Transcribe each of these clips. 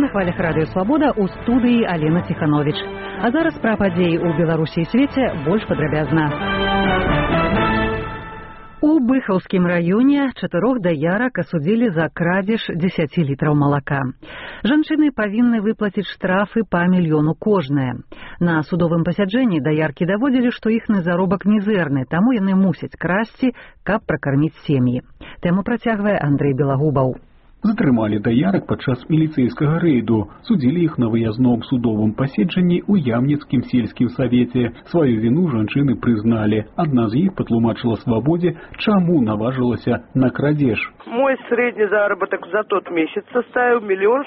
На хвалях радыё Свабода ў студыі Алена Ціхановіч. А зараз пра падзеі ў Беларусі і свеце больш падрабязна. У Быхаўскім раёне 4 даярак асудзілі за крадзеж 10 літраў малака. Жанчыны павінны выплаціць штрафы па мільёну кожная. На судовым пасяджэнні даяркі даводзілі, што іхны заробак мізэрны, таму яны мусяць красці, каб пракарміць сем'і. Тэму працягвае Андрэй Белагубаў. Затрымалі даярак падчас міліцэйскага рэйду, судзілі іх на выязном судовым паседжанні ў Ямніцкім сельскім савеце. Сваю віну жанчыны прызналі. Адна з іх патлумачыла Свабодзе, чаму наважылася на крадзеж. Мой средний заработок за тот месяц составил 1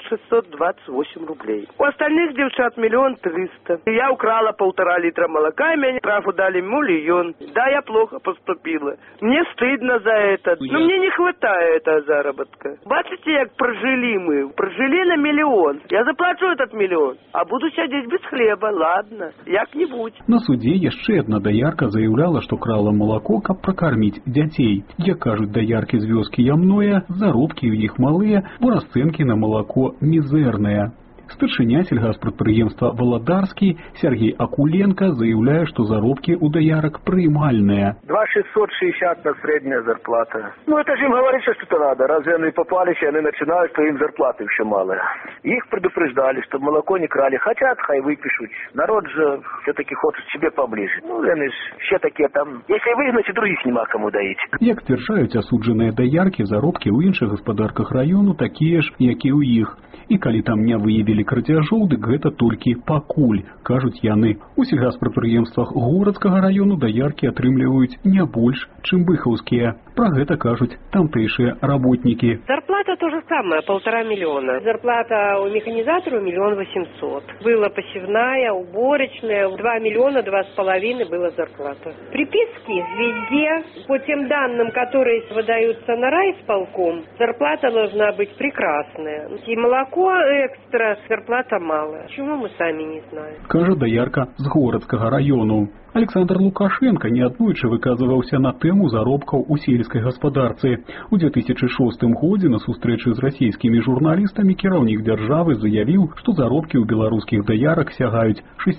628 рублей. У остальных девчат 1 300 000. Я украла 1,5 литра молока, и мне штрафу дали 1 000 000. Да, я плохо поступила. Мне стыдно за это. Но мне не хватает этого заработка. Бачите, как прожили мы. Прожили на 1 000 000. Я заплачу этот 1 000 000, а буду сидеть без хлеба. Ладно, як-нибудь. На суде яшчэ адна даярка заявляла, што крала молоко, каб пракарміць дзяцей. Як кажуць даяркі з вёскі Ямное, заробкі ў іх малыя, бо расцэнкі на малако мізэрныя. Старшыня сельгаспрадпрыемства Валадарскі Сергей Акуленко заяўляе, што заробкі у даярак прымальныя. 2660 на средняя зарплата. Ну это же им говорит, что что-то надо. Разве они попались, и они начинают, что им зарплаты еще малые. Их предупреждали, чтобы молоко не крали. Хотят, хай выпишут. Народ же все-таки хочет себе поближе. Ну, они же все такие там. Если выгнать, и других нема кому доить. Як сцвярджаюць асуджаныя даяркі, заробкі ў іншых гаспадарках раёну такія ж, як і ў іх. І калі там не выявілі крадзяжоў, дык гэта толькі пакуль, кажуць яны. У сельгаспрадпрыемствах горадскага раёну даяркі атрымліваюць не больш, чым быхаўскія. Пра гэта кажуць тамтэйшыя работнікі. Зарплата то же самое, 1,5 миллиона. Зарплата у механизатора 1 800 000. Была посевная, уборочная, 2 миллиона, 2,5 была зарплата. Приписки везде, по тем данным, которые выдаются на райисполком, зарплата должна быть прекрасная. И молоко экстра, зарплата малая. Чему мы сами не знаем. Кажа даярка з горадскага раёну. Александр Лукашенко неаднойчы выказываўся на тэму заробкаў у сельскай гаспадарцы. У 2006 годзе на сустрэчы з расійскімі журналістамі кіраўнік дзяржавы заявіў, што заробкі ў беларускіх даярак сягаюць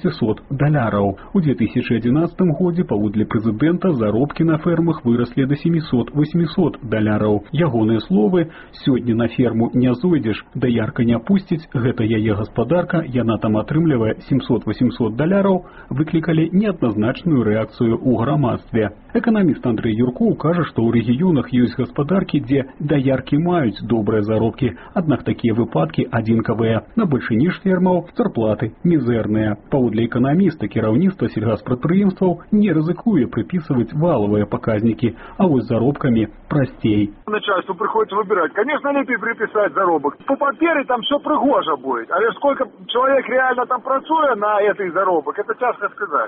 $600. У 2011 годзе паводле прэзідэнта заробкі на фермах выраслі да $700-800. Ягоныя словы: «Сёння на ферму не зойдзеш, даярка не пусціць, гэта яе гаспадарка, яна там атрымлівае $700-800», выклікалі неадназначную рэакцыю ў грамадстве. Эканаміст Андрэй Юркоў кажа, што ў рэгіёнах ёсць гаспадаркі, дзе даяркі маюць добрыя заробкі, аднак такія выпадкі адзінкавыя. На бальшыні ж фермаў зарплаты мізэрныя. Паводле эканаміста, кіраўніцтва сельгаспрадпрыемстваў не рызыкуе прыпісваць валавыя паказнікі, а вось заробкамі прасцей. Начальству приходится выбирать. Конечно, лепей приписать заробок. По папере там все пригоже будет. А сколько человек реально там працуе на этой заробок, это тяжко сказать.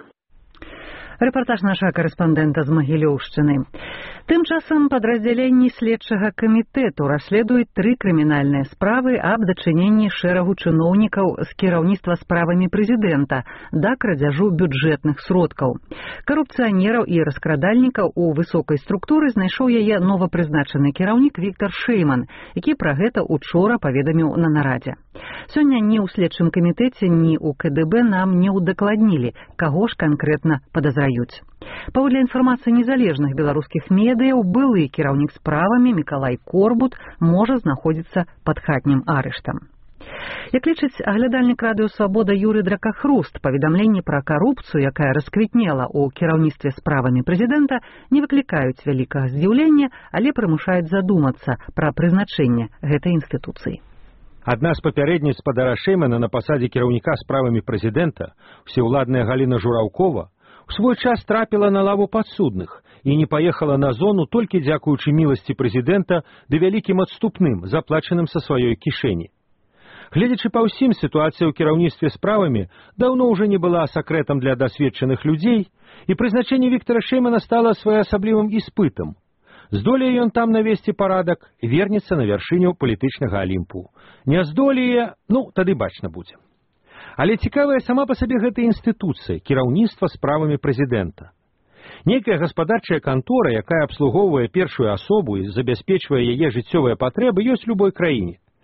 Рэпартаж нашага карэспандэнта з Магілёўшчыны. Тым часам падраздзяленні следчага камітэту расследуюць 3 крымінальныя справы аб дачыненні шэрагу чыноўнікаў з кіраўніцтва справамі прэзідэнта да крадзяжу бюджэтных сродкаў. Карупцыянераў і раскрадальнікаў у высокай структуры знайшоў яе новапрызначаны кіраўнік Віктор Шэйман, які пра гэта учора паведаміў на нарадзе. Сёння ні ў следчым камітэце, ні ў КДБ нам не ўдакладнілі, каго ж канкрэтна падазраюць. Паводле інфармацыі незалежных беларускіх медыяў, былы кіраўнік справамі Мікалай Корбут можа знаходзіцца пад хатнім арыштам. Як лічыць аглядальнік радыё Свабода Юрый Дракахруст, паведамленні пра карупцыю, якая расквітнела ў кіраўніцтве справамі прэзідэнта, не выклікаюць вялікага здзіўлення, але прымушаюць задумацца пра прызначэнне гэтай інстытуцыі. Адна з папярэдніц спадара Шэймана на пасадзе кіраўніка справамі прэзідэнта, усеўладная Галіна Жураўкова, у свой час трапіла на лаву падсудных і не паехала на зону толькі дзякуючы міласці прэзідэнта ды вялікім адступным, заплачаным са сваёй кішэні. Гледзячы па ўсім, сітуацыя ў кіраўніцтве справамі даўно ўжо не была сакрэтам для дасведчаных людзей, і прызначэнне Віктора Шэймана стала своеасаблівым іспытам. Здолее ён там навесці парадак, вернецца на вяршыню палітычнага алімпу. Не здолее, тады бачна будзе. Але цікавая сама па сабе гэта інстытуцыя, кіраўніцтва справамі прэзідэнта. Нейкая гаспадарчая кантора, якая абслугоўвае першую асобу і забяспечвае яе жыццёвыя патрэбы, ёсць у любой краіне.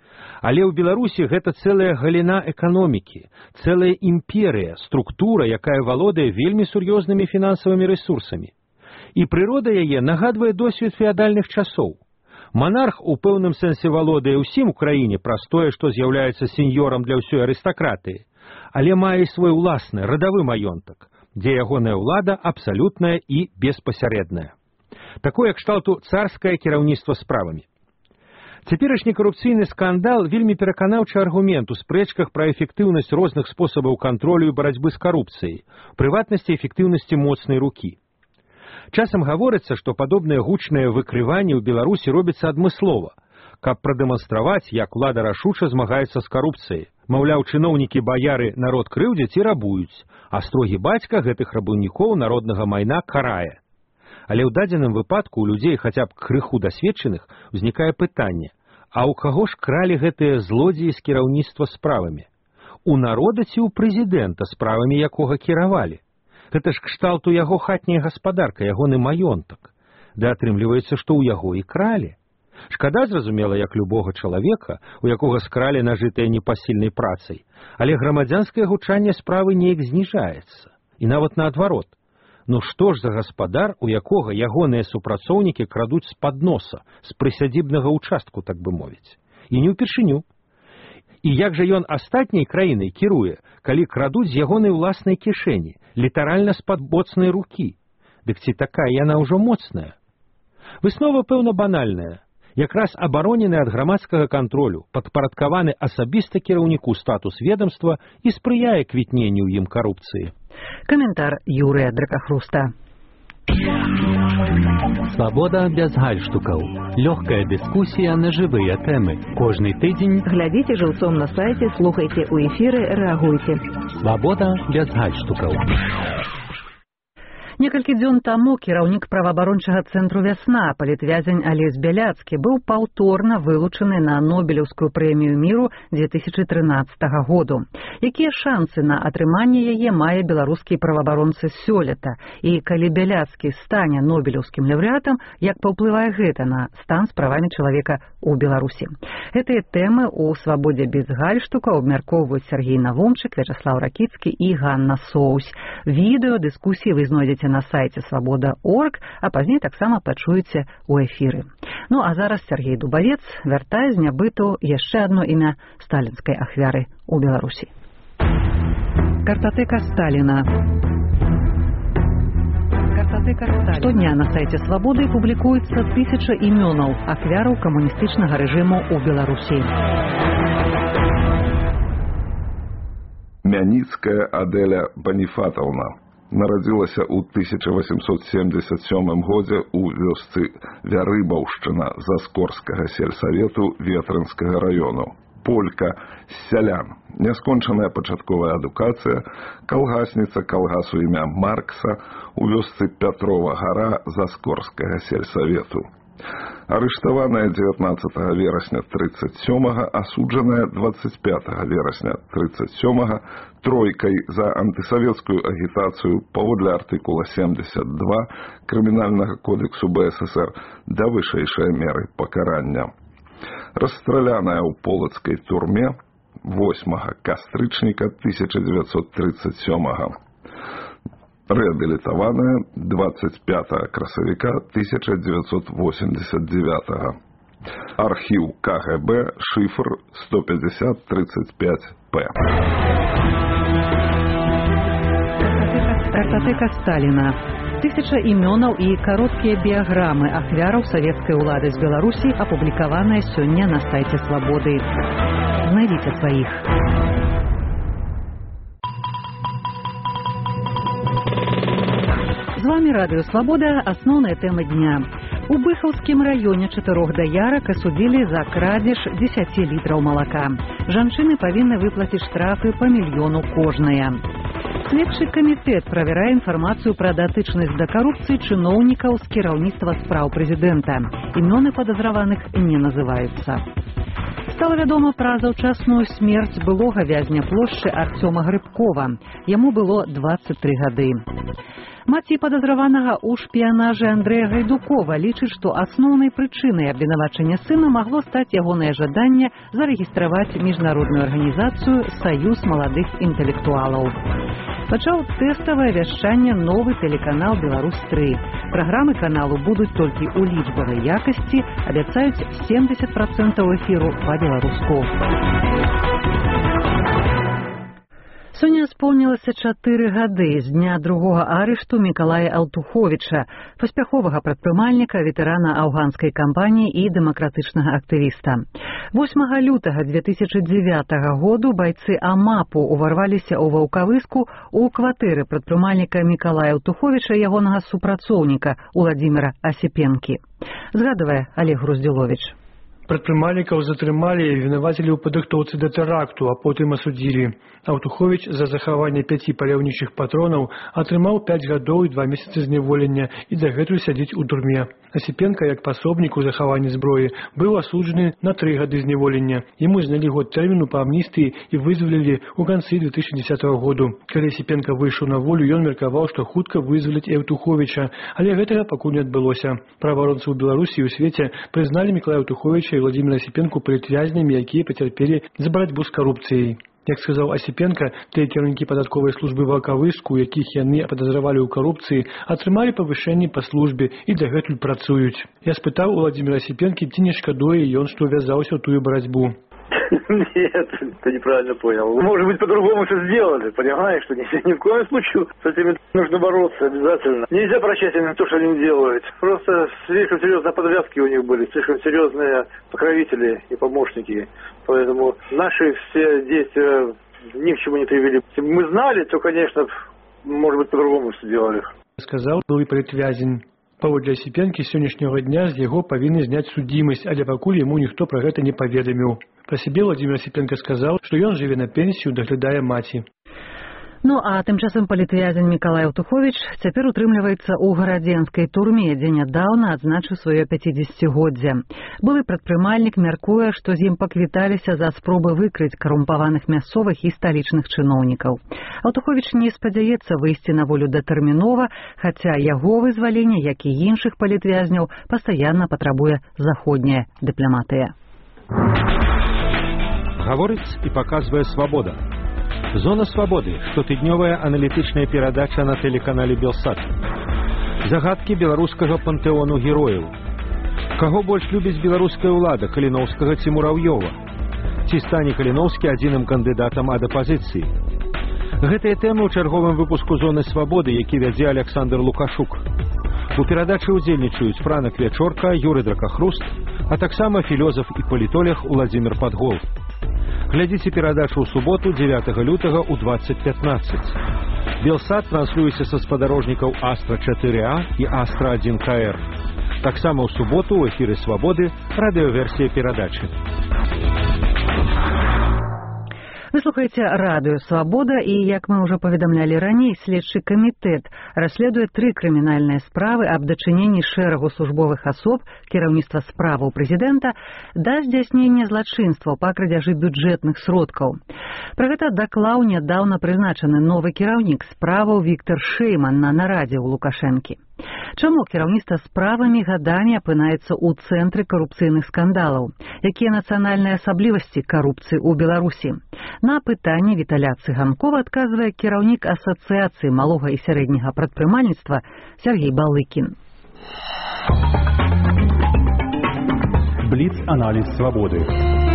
Але ў Беларусі гэта цэлая галіна эканомікі, цэлая імперыя, структура, якая валодае вельмі сур'ёзнымі фінансавымі рэсурсамі. І прырода яе нагадвае досвед феадальных часоў. Манарх у пэўным сэнсе валодае ўсім у краіне праз тое, што з'яўляецца сеньорам для ўсёй арыстакратыі, але мае свой уласны радавы маёнтак, дзе ягоная ўлада абсалютная і беспасярэдная. Такое кшталту царскае кіраўніцтва справамі. Цяперашні карупцыйны скандал вельмі пераканаўчы аргумент у спрэчках пра эфектыўнасць розных спосабаў кантролю і барацьбы з карупцыяй, прыватнасці эфектыўнасці моцнай рукі. Часам гаворыцца, што падобныя гучныя выкрыванні ў Беларусі робяцца адмыслова, каб прадэманстраваць, як улада рашуча змагаецца з карупцыяй. Маўляў, чыноўнікі баяры народ крыўдзяць і рабуюць, а строгі бацька гэтых рабаўнікоў народнага майна карае. Але ў дадзеным выпадку у людзей хаця б крыху дасведчаных узнікае пытанне, а ў каго ж кралі гэтыя злодзеі з кіраўніцтва справамі? У народа ці ў прэзідэнта, справамі якога кіравалі? Гэта ж кшталту яго хатняя гаспадарка, ягоны маёнтак. Ды атрымліваецца, што ў яго і кралі. Шкада, зразумела, як любога чалавека, у якога скралі нажытыя непасільнай працай, але грамадзянскае гучанне справы неяк зніжаецца. І нават наадварот. Ну што ж за гаспадар, у якога ягоныя супрацоўнікі крадуць з-пад носа, з прысядзібнага ўчастку, так бы мовіць. І не ўпершыню. І як жа ён астатняй краінай кіруе, калі крадуць з ягонай уласнай кішэні, літаральна з-пад боцнай рукі? Дык ці такая яна ўжо моцная? Выснова, пэўна, банальная. Якраз абаронены ад грамадскага кантролю, падпарадкаваны асабіста кіраўніку статус ведомства і спрыяе квітненню ў ім карупцыі. Каментар Юрыя Дракахруста. Свабода без гальштукаў. Лёгкая дыскусія на жывыя тэмы. Кожны тыдзень глядзіце жыўцом на сайце, слухайце ў эфіры, рэагуйце. Свабода без гальштукаў. Некалькі дзён таму кіраўнік праваабарончага цэнтру «Вясна» палітвязень Алесь Бяляцкі быў паўторна вылучаны на Нобелеўскую прэмію міру 2013 году. Якія шансы на атрыманне яе мае беларускі праваабаронцы сёлета? І калі Бяляцкі стане нобелеўскім лаўрэатам, як паўплывае гэта на стан з правамі чалавека ў Беларусі? Гэтыя тэмы ў «Свабодзе без гальштука» абмяркоўваюць Сергей Навумчык, Вячаслав Ракіцкі і Ганна Соусь. Відэо дыскусіі вы знойдзеце на сайце свабода.орг, а пазней таксама пачуеце ў эфіры. Ну а зараз Сергей Дубавец вяртае з нябыту яшчэ адно імя сталінскай ахвяры ў Беларусі. Картатэка Сталіна. Штодня на сайце «Свабоды» публікуецца 1000 імёнаў ахвяраў камуністычнага рэжыму ў Беларусі. Мяніцкая Адэля Баніфатаўна нарадзілася ў 1877 годзе ў вёсцы Вярыбаўшчына Заскорскага сельсавету Ветрынскага раёну. Полька з сялян. Няскончаная пачатковая адукацыя, калгасніца калгасу імя Маркса ў вёсцы Пятрова гара Заскорскага сельсавету. Арыштаваная 19 верасня 37-га, асуджаная 25 верасня 37-га тройкай за антысавецкую агітацыю паводле артыкула 72 Крымінальнага кодексу БССР да вышэйшай меры пакарання. Расстраляная ў полацкай турме 8 кастрычніка 1937-га. Рэабілітаваная 25 красавіка 1989-га. Архіў КГБ, шифр 15035П. Картатэка Сталіна. 1000 імёнаў і кароткія біяграмы ахвяраў савецкай улады з Беларусі апублікаваныя сёння на сайце «Свабоды». Знайдзіце сваіх. З вами Радыё Свабода, асноўная тэма дня. У Быхаўскім раёне 4 даярак асудзілі за крадзеж 10 літраў малака. Жанчыны павінны выплаціць штрафы па мільёну кожная. Следчы камітэт правярае інфармацыю пра датычнасць да карупцыі чыноўнікаў з кіраўніцтва спраў прэзідэнта. Імёны падазраваных не называюцца. Стала вядома пра заўчасную смерць былога вязня плошчы Артёма Грыбкова. Яму было 23 гады. Маці падазраванага ў шпіянажы Андрэя Гайдукова лічыць, што асноўнай прычынай абвінавачання сына магло стаць ягонае жаданне зарэгістраваць міжнародную арганізацыю «Саюз маладых інтэлектуалаў». Пачаў тэставае вяшчанне новы тэлеканал «Беларусь-3». Праграмы каналу будуць толькі ў лічбавай якасці, абяцаюць 70% эфіру па-беларуску. Сёння исполнілася 4 гады з дня другога арышту Мікалая Алтуховіча, паспяховага прадпрымальніка, ветэрана афганскай кампаніі і дэмакратычнага актывіста. 8 лютага 2009 году байцы АМАПу уварваліся ў Ваўкавыску ў кватэры прадпрымальніка Мікалая Алтуховіча і ягонага супрацоўніка Уладзіміра Асіпенкі. Згадвае Олег Груздзіловіч. Прадпрымальнікаў затрымалі і вінавацілі ў падрыхтоўцы да тэракту, а потым асудзілі. Алтуховіч за захаванне 5 паляўнічых патронаў атрымаў 5 гадоў і 2 месяцы зняволення і дагэтуль сядзіць у турме. Асіпенка, як пасобнік у захаванні зброі, быў асуджаны на 3 гады зняволення. Яму знялі год тэрміну па амністыі і вызвалілі ў канцы 2010 году. Калі Асіпенка выйшаў на волю, ён меркаваў, што хутка вызваліць і Алтуховіча, але гэтага пакуль не адбылося. Праваахоўніцы ў Беларусі і ў свеце прызналі Мікалая Алтуховіча і Владзіміра Асіпенку палітвязнямі, якія пацярпелі за барацьбу з карупцыяй. Як сказаў Асіпенка, тыя кіраўнікі падатковай службы Ваўкавыску, якіх яны падазравалі ў карупцыі, атрымалі павышэнне па службе і дагэтуль працуюць. Я спытаў у Владзіміра Асіпенкі, ці не шкадуе ён, што ввязаўся ў тую барацьбу. Нет, ты неправильно понял. Может быть, по-другому все сделали, понимаешь, что ни в коем случае с этими нужно бороться обязательно. Нельзя прощать им то, что они делают. Просто слишком серьезные подвязки у них были, слишком серьезные покровители и помощники. Поэтому наши все действия ни к чему не привели. Если бы мы знали, то, конечно, может быть, по-другому все делали. Сказал былы палітвязень. Паводле Асіпенкі сённяшняга дня з яго павінны зняць судзімасць, але пакуль яму ніхто пра гэта не паведаміў. Пра сябе Владзімір Асіпенка сказаў, што ён жыве на пенсію, даглядае маці. Ну а тым часам палітвязень Мікалай Алтуховіч цяпер утрымліваецца ў гарадзенскай турме, дзе нядаўна адзначыў сваё 50-годдзе. Былы прадпрымальнік мяркуе, што з ім паквіталіся за спробы выкрыць карумпаваных мясцовых і сталічных чыноўнікаў. Алтуховіч не спадзяецца выйсці на волю датэрмінова, хаця яго вызваленне, як і іншых палітвязняў, пастаянна патрабуе заходняя дыпламатыя. Гаворыць і паказвае свабода. Зона свабоды, штотыднёвая аналітычная перадача на тэлеканале Белсат. Загадкі беларускага пантэону герояў. Каго больш любіць беларуская ўлада, Каліноўскага ці Мурав'ёва? Ці стане Каліноўскі адзіным кандыдатам ад апазіцыі? Гэтыя тэмы ў чарговым выпуску «Зоны свабоды», які вядзе Александр Лукашук. У перадачы ўдзельнічаюць Франак Вячорка, Юрый Дракахруст, а таксама філёзаф і палітолог Уладзімір Падгол. Глядзіце перадачу ў суботу 9 лютага ў 20:15. Белсат транслюецца са спадарожнікаў Астра-4А і Астра-1КР. Таксама ў суботу ў эфіры «Свабоды» радыёверсія перадачы. Вы слухаеце радыё «Свабода» і, як мы ўжо паведамлялі раней, следчы камітэт расследуе 3 крымінальныя справы аб дачыненні шэрагу службовых асоб кіраўніцтва справаў прэзідэнта да здзяйснення злачынстваў па крадзяжы бюджэтных сродкаў. Пра гэта даклаў нядаўна прызначаны новы кіраўнік справаў Віктор Шэйман на нарадзе ў Лукашэнкі. Чаму кіраўніцтва справамі гадамі апынаецца ў цэнтры карупцыйных скандалаў? Якія нацыянальныя асаблівасці карупцыі ў Беларусі? На пытанне Віталя Цыганкова адказвае кіраўнік Асацыяцыі малога і сярэдняга прадпрымальніцтва Сергей Балыкін. Бліц-аналіз свабоды.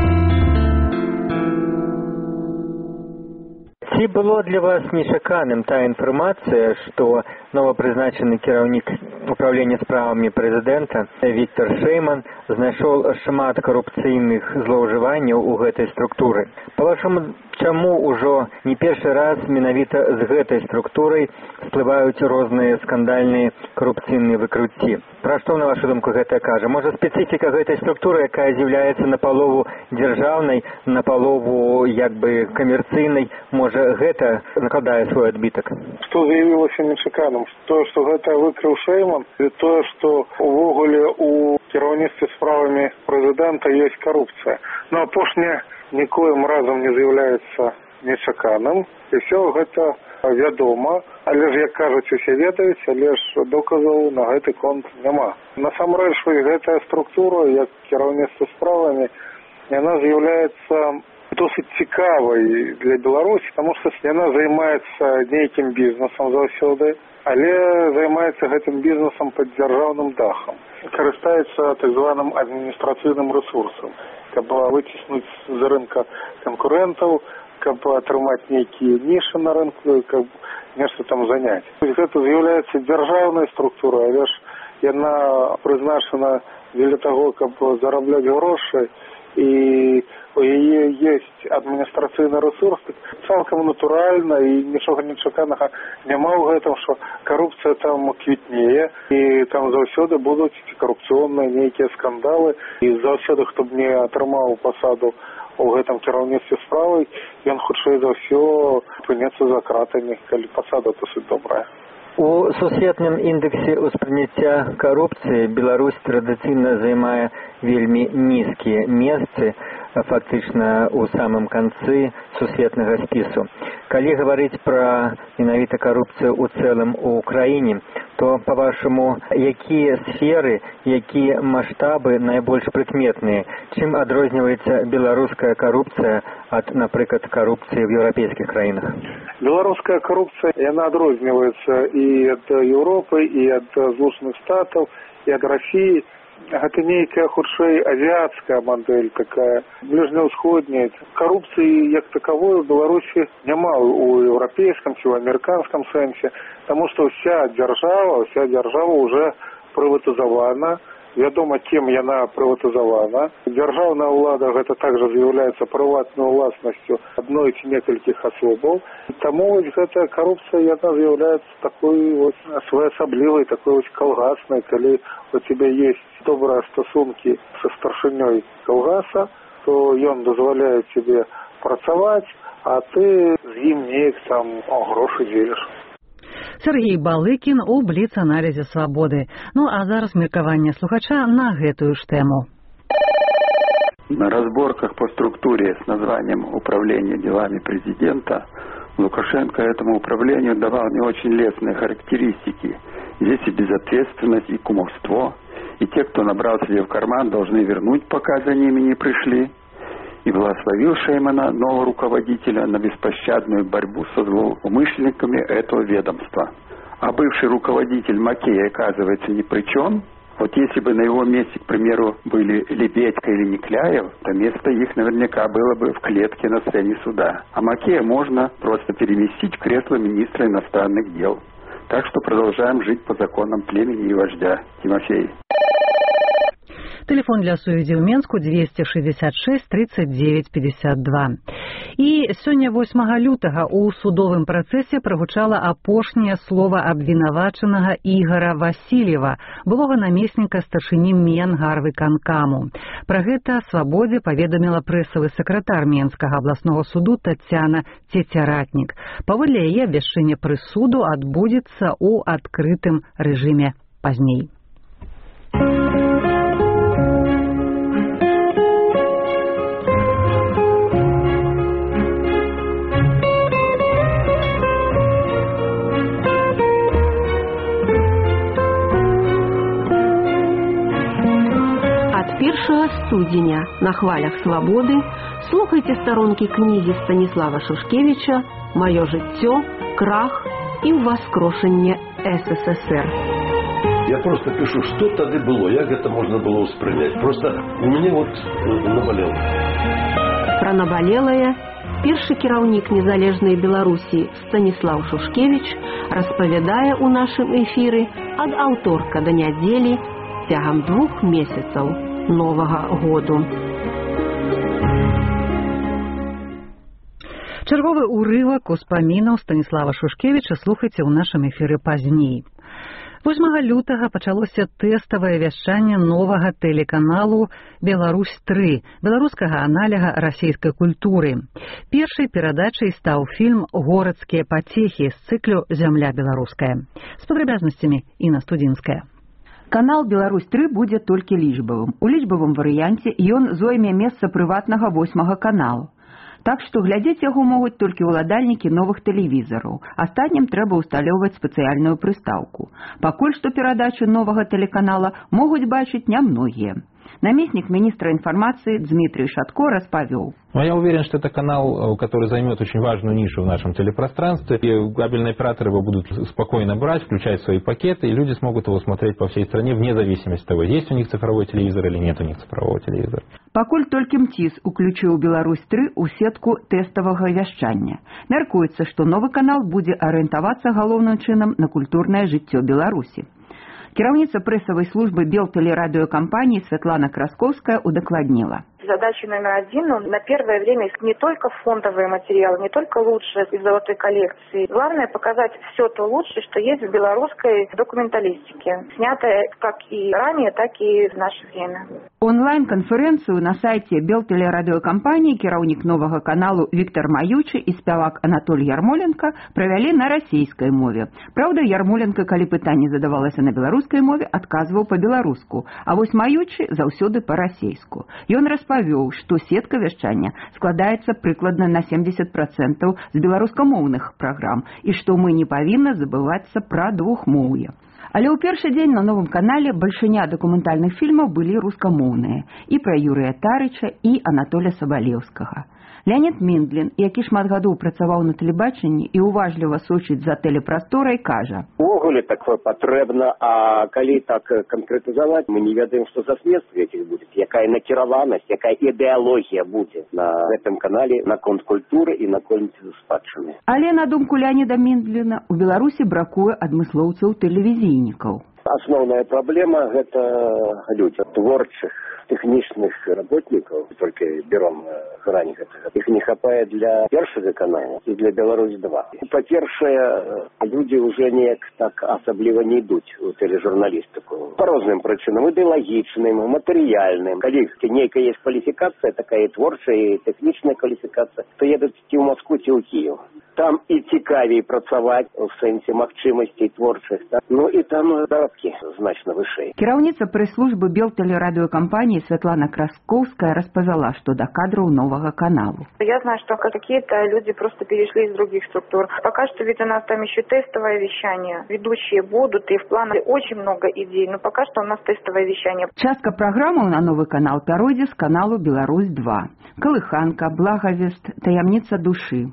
Ці было для вас нечаканым та інфармацыя, што новапрызначаны кіраўнік управлення справамі прэзідэнта Віктор Шэйман знайшоў шмат карупцыйных злоўжыванняў у гэтай структуры. Па вашаму чаму ўжо не першы раз менавіта з гэтай структурай всплываюць розныя скандальныя карупцыйныя выкруцці? Пра што, на вашу думку, гэта кажа? Можа, спецыфіка гэтай структуры, якая з'яўляецца напалову дзяржаўнай, напалову як бы камерцыйнай, можа, гэта накладае свой адбітак? Што з'явілася нечаканым? Тое, што гэта выкрыў Шэйман, і тое, што увогуле у кіраўніцтве справамі прэзідэнта ёсць карупцыя. Но апошняе нікоім разам не з'яўляецца нечаканым, і ўсё гэта вядома, але ж, як кажуць, усе ведаюць, але ж доказаў на гэты конт няма. Насамрэч, гэтая структура, як кіраўніцтва справамі, яна з'яўляецца досыць цікавай для Беларусі, таму што яна займаецца нейкім бізнесам заўсёды, але займаецца гэтым бізнесам пад дзяржаўным дахам. Карыстаецца так званым адміністрацыйным рэсурсам, каб выціснуць з рынка канкурэнтаў, каб атрымаць нейкія нішы на рынку, каб нешта там заняць. Гэта з'яўляецца дзяржаўнай структурай, але ж яна прызначана для таго, каб зарабляць грошы, і у яе ёсць адміністрацыйны рэсурс. Цалкам натуральна і нічога нечаканага няма ў гэтым, што карупцыя там квітнее, і там заўсёды будуць карупцыйныя нейкія скандалы, і заўсёды, хто б не атрымаў пасаду у гэтым кіраўніцтве справай, ён хутчэй за ўсё апынецца за кратамі, калі пасада досыць добрая. У сусветным індексе ўспрыняцця карупцыі Беларусь традыцыйна займае вельмі нізкія месцы, фактычна ў самым канцы сусветнага спісу. Калі гаварыць пра менавіта карупцыю ў цэлым у краіне, то, па-вашаму, якія сферы, якія маштабы найбольш прыкметныя? Чым адрозніваецца беларуская карупцыя ад, напрыклад, карупцыі ў еўрапейскіх краінах? Беларуская карупцыя, яна адрозніваецца і ад Еўропы, і ад Злучаных Штатаў, і ад Расіі. Гэта нейкая, хутчэй, азіяцкая мадэль такая, бліжнеўсходняя. Карупцыі, як таковой, у Беларусі няма у еўрапейскім ці ў амерыканскім сэнсе, таму што вся дзяржава ўжо прыватызавана. Вядома, кім яна прыватызавана. Дзяржаўная ўлада гэта также з'яўляецца прыватнай уласнасцю адной ці некалькіх асобаў. Таму гэтая карупцыя, яна з'яўляецца такой своеасаблівай, такой калгаснай. Калі у тебя есть добрыя стасункі са старшынёй калгаса, то ён дазваляе тебе працаваць, а ты з ім неяк там грошы дзеліш. Сергей Балыкін у бліц-аналізе «Свабоды». Ну, а зараз меркаванне слухача на гэтую ж тэму. На разборках по структуре с названием «Управление делами президента» Лукашенко этому управлению давал не очень лестные характеристики. Здесь и безответственность, и кумовство. И те, кто набрал себе в карман, должны вернуть, пока за ними не пришли. И благословил Шеймана, нового руководителя, на беспощадную борьбу со злоумышленниками этого ведомства. А бывший руководитель Макея, оказывается, ни при чем. Вот если бы на его месте, к примеру, были Лебедько или Никляев, то место их наверняка было бы в клетке на сцене суда. А Макея можно просто переместить в кресло министра иностранных дел. Так что продолжаем жить по законам племени и вождя. Тимофей. Телефон для сувязі ў Менску 266 39 52. І сёння 8 лютага ў судовым працэсе прагучала апошняе слова абвінавачанага Ігора Васильева, былога намесніка старшыні Менгарвыканкаму. Пра гэта «Свабодзе» паведаміла прэсавы сакратар Менскага абласнога суду Тацяна Цецяратнік. Паводле яе абвяшчэнне прысуду адбудзецца ў адкрытым рэжыме пазней. От 1 студзеня на хвалях «Свабоды» слухайте сторонки книги Станислава Шушкевича «Моё жыццё, крах и ўваскрошэнне СССР». Я просто пишу, что тогда было, як это можно было воспринять. Просто у меня вот наболело. Про наболелое першы кіраўнік незалежнай Беларусі Станислав Шушкевич распавядае ў нашым эфіры ад аўторка да нядзелі цягам 2 месяцаў новага году. Чарговы ўрывак успамінаў Станіслава Шушкевіча слухайце ў нашым эфіры пазней. 8 лютага пачалося тэставае вяшчанне новага тэлеканалу «Беларусь-3», беларускага аналага расійскай культуры. Першай перадачай стаў фільм «Горадскія пацехі» з цыклю «Зямля беларуская». З падрабязнасцямі Інна Студзінская. Канал «Беларусь-3» будзе толькі лічбавым. У лічбавым варыянце ён зойме месца прыватнага 8-га каналу. Так што глядзець яго могуць толькі ўладальнікі новых тэлевізараў. Астатнім трэба ўсталёўваць спецыяльную прыстаўку. Пакуль што перадачу новага тэлеканала могуць бачыць нямногія. Наместник министра информации Дмитрий Шатко распавёл. Я уверен, что это канал, который займет очень важную нишу в нашем телепространстве. И кабельные операторы его будут спокойно брать, включать в свои пакеты, и люди смогут его смотреть по всей стране вне зависимости от того, есть у них цифровой телевизор или нет у них цифрового телевизора. Пакуль толькі МТИС уключыў «Беларусь-3» у сетку тэставага вяшчання. Мяркуецца, што новы канал будзе арыентавацца галоўным чынам на культурнае жыццё Беларусі. Кіраўніца прэсавай службы Белтелерадиокомпании Светлана Красковская удокладнила. Задача номер 1, на первое время не только фондовые материалы, не только лучшие из золотой коллекции. Главное показать все то лучшее, что есть в белорусской документалистике. Снятое как и ранее, так и в наше время. Онлайн-конференцию на сайте Белтелерадиокомпании кіраўнік нового каналу Виктор Маючи и спявак Анатолий Ярмоленко провели на российской мове. Правда, Ярмоленко, калі пытанне задавалася на беларускай мове, адказваў по-беларуску, а вось Маючи заўсёды по-расейску. Ён распавёў, што сетка вяшчання складаецца прыкладна на 70% з беларускамоўных праграм і што мы не павінны забывацца пра двухмоўе. Але ў першы дзень на новым канале бальшыня дакументальных фільмаў былі рускамоўныя і пра Юрыя Тарыча і Анатоля Сабалеўскага. Леонид Миндлин, які шмат гадоў працаваў на тэлебачанні і уважліва сочыць за тэлепрасторай, кажа: увогуле такое патрэбна, а калі так канкрэтызаваць, мы не ведаем, што за следствие этих будзе, якая накіраванасць, якая ідэалогія будзе на гэтым канале наконт культуры і наконт спадчыны. Але на думку Леонида Миндлина, у Беларусі бракуе адмыслоўцаў тэлевізійнікаў. Асноўная праблема гэта людзі творчых, тэхнічных работнікаў, только берем грань гэтага. Іх не хапае для першага канала і для Беларусь-2. Па-першае, людзі ўжо неяк так асабліва не ідуць у тэлежурналістыку. Па розным прычынам, ідэалагічным, матэрыяльным. Калі нейкая есть кваліфікацыя, такая творчая і тэхнічная кваліфікацыя, то едуць ці ў Москву, ці ў Кіев. Там і цікавей працаваць у сэнсе магчымасцей творчых. Так? Ну і там заробкі значна вышэй. Кіраўніца прэс-службы Белтелерадиокомпании Светлана Красковская распавяла, что до кадров нового канала. Я знаю, что какие-то люди просто перешли из других структур. Пока что ведь у нас там еще тестовое вещание. Ведущие будут, и в плане очень много идей, но пока что у нас тестовое вещание. Частка программы на новый канал пяройдзе с каналу «Беларусь-2». Колыханка, благовест, таямница души.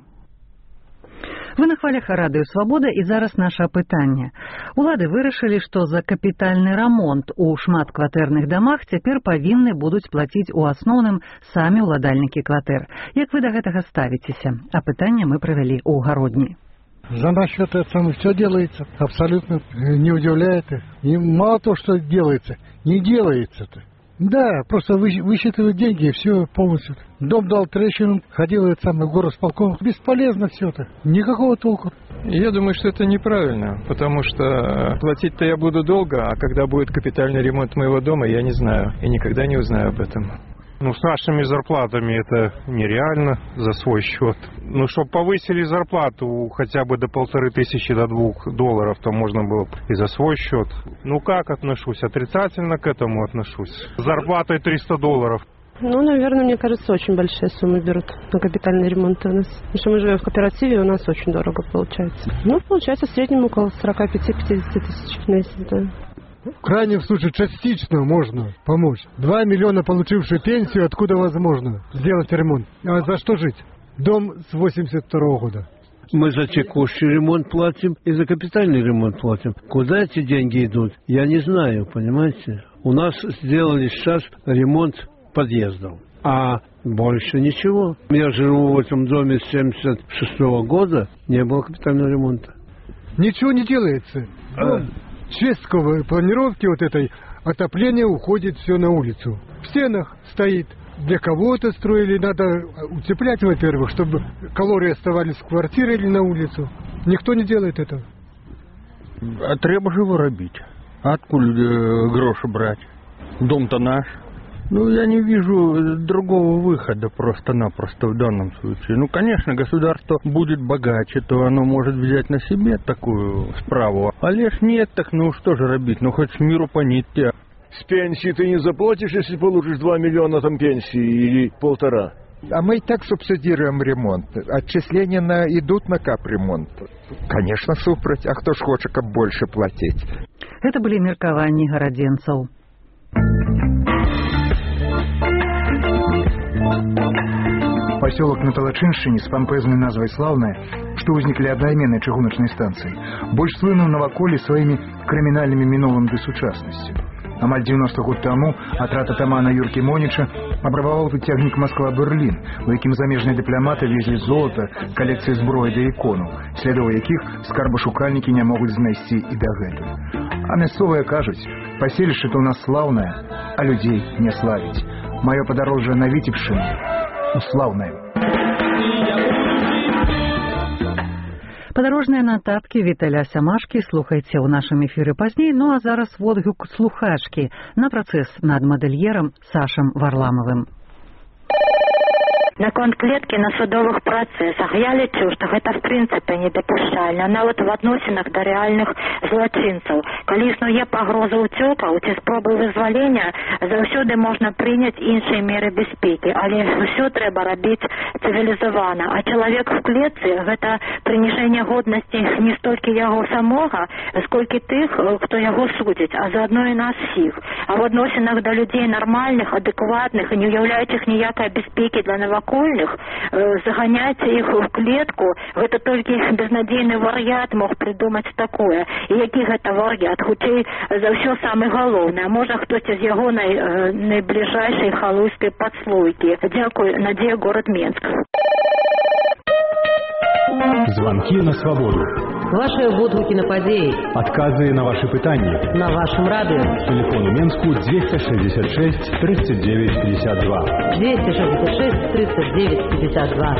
Вы на хвалях радыё «Свабода» і зараз наша апытанне. Улады вырашылі, што за капітальны рамонт у шматкватэрных дамах цяпер павінны будуць плаціць у асноўным самі ўладальнікі кватэр. Як вы да гэтага ставіцеся? Апытанне мы правялі ў Гародні. За наш счет это все делается, абсолютно не удивляет. И мало того, что делается, не делается-то. Да, просто высчитывают деньги и все полностью. Дом дал трещину, ходил в горосполком. Бесполезно все это. Никакого толку. Я думаю, что это неправильно, потому что платить-то я буду долго, а когда будет капитальный ремонт моего дома, я не знаю. И никогда не узнаю об этом. Ну, с нашими зарплатами это нереально за свой счет. Ну, чтобы повысили зарплату хотя бы до 1500, до $2, то можно было и за свой счет. Ну, как отношусь? Отрицательно к этому отношусь. С зарплатой $300. Ну, наверное, мне кажется, очень большие суммы берут на капитальный ремонт у нас. Потому что мы живем в кооперативе, у нас очень дорого получается. Ну, получается в среднем около 45-50 тысяч в месяц, да. В крайнем случае частично можно помочь. 2 миллиона получившие пенсию, откуда возможно сделать ремонт? А за что жить? Дом с 82 года. Мы за текущий ремонт платим и за капитальный ремонт платим. Куда эти деньги идут, я не знаю, понимаете? У нас сделали сейчас ремонт подъездов, а больше ничего. Я живу в этом доме с 76 года, не было капитального ремонта. Ничего не делается. Чистковой планировки вот этой отопление уходит все на улицу. В стенах стоит, Для кого это строили? Надо утеплять, во-первых, чтобы калории оставались в квартире или на улицу. Никто не делает этого. А треба же вырубить. Откуда гроши брать? Дом-то наш. Ну, я не вижу другого выхода просто-напросто в данном случае. Ну, конечно, государство будет богаче, то оно может взять на себе такую справу. А лишь нет, так ну что же робить? Ну, хоть с миру по нитке. С пенсии ты не заплатишь, если получишь 2 миллиона там пенсии или 1,5. А мы и так субсидируем ремонт. Отчисления идут на капремонт. Конечно, супроть. А кто ж хочет больше платить? Это были меркаванні гарадзенцаў. Поселок на Талачыншчыне с помпезной назвой «Славная», что возникли одноименной чыгуначной станции, больше слынуў наваколе своими криминальными мінулым ды сучаснасцю. Амаль 90 год тому атрад атамана Юркі Моніча абрабаваў тут цягнік Москва-Берлін, у якім замежныя дыпламаты везлі золата, калекцыі зброі да іконаў, слядоў якіх скарбашукальнікі не могуць знайсці і дагэтуль. А мясцовыя кажуць, паселішча-то ў нас слаўнае, а людзей не славіць. Маё падарожжа на Віцебшчыну услаўнае. Падарожныя нататкі Віталя Сямашкі слухайце ў нашым эфіры пазней, ну а зараз водгук слухачкі на працэс над мадэльерам Сашам Варламавым. Наконт клеткі на судовых працэсах я лічу, што гэта в прынцыпе недапушчальна, нават в адносінах да рэальных злачынцаў. Калі існуе пагроза ўцёкаў ці спробы вызвалення, заўсёды можна прыняць іншыя меры бяспекі, але ўсё трэба рабіць цывілізавана. А чалавек в клетцы – гэта прыніжэнне годнасці не столькі яго самога, сколькі тых, хто яго судзіць, а заадно і нас всіх. А в адносінах да людзей нармальных, адэкватных і не ўяўляючых ніякай бяспекі для навакольных, загоняць іх у клетку, гэта толькі безнадзейны вар'ят мог придумаць такое. І які гэта вар'ят? Хутчэй за ўсё самы галоўны, а можа хтосьці з яго найбліжэйшай халуйскай падслойкі. Дзякуй, Надзея, город Менск. Звонки на свободу. Ваши водгуки на падеи. Отказы на ваши пытания. На вашем радио. Телефон у Менску 266 39 52. 266 39 52.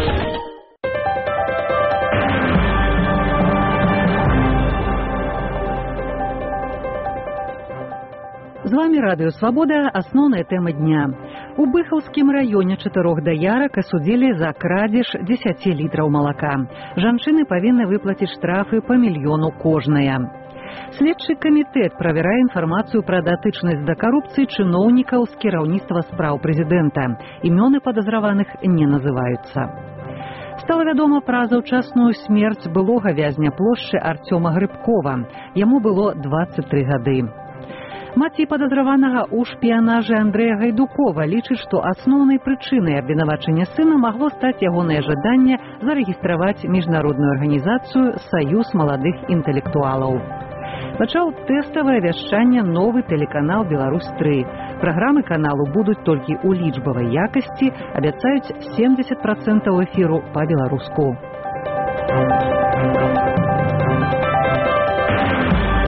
З вами Радыё Свабода, асноўная тэма дня. У Быхаўскім раёне 4 даярак асудзілі за крадзеж 10 літраў малака. Жанчыны павінны выплаціць штрафы па мільёну кожная. Следчы камітэт правярае інфармацыю пра датычнасць да карупцыі чыноўнікаў з кіраўніцтва спраў прэзідэнта. Імёны падазраваных не называюцца. Стала вядома пра заўчасную смерць былога вязня плошчы Арцёма Грыбкова. Яму было 23 гады. Маці падазраванага ў шпіянажы Андрэя Гайдукова лічыць, што асноўнай прычынай абвінавачання сына магло стаць ягонае жаданне зарэгістраваць міжнародную арганізацыю «Саюз маладых інтэлектуалаў». Пачаў тэставае вяшчанне новы тэлеканал «Беларусь-3». Праграмы каналу будуць толькі ў лічбавай якасці, абяцаюць 70% эфіру па-беларуску.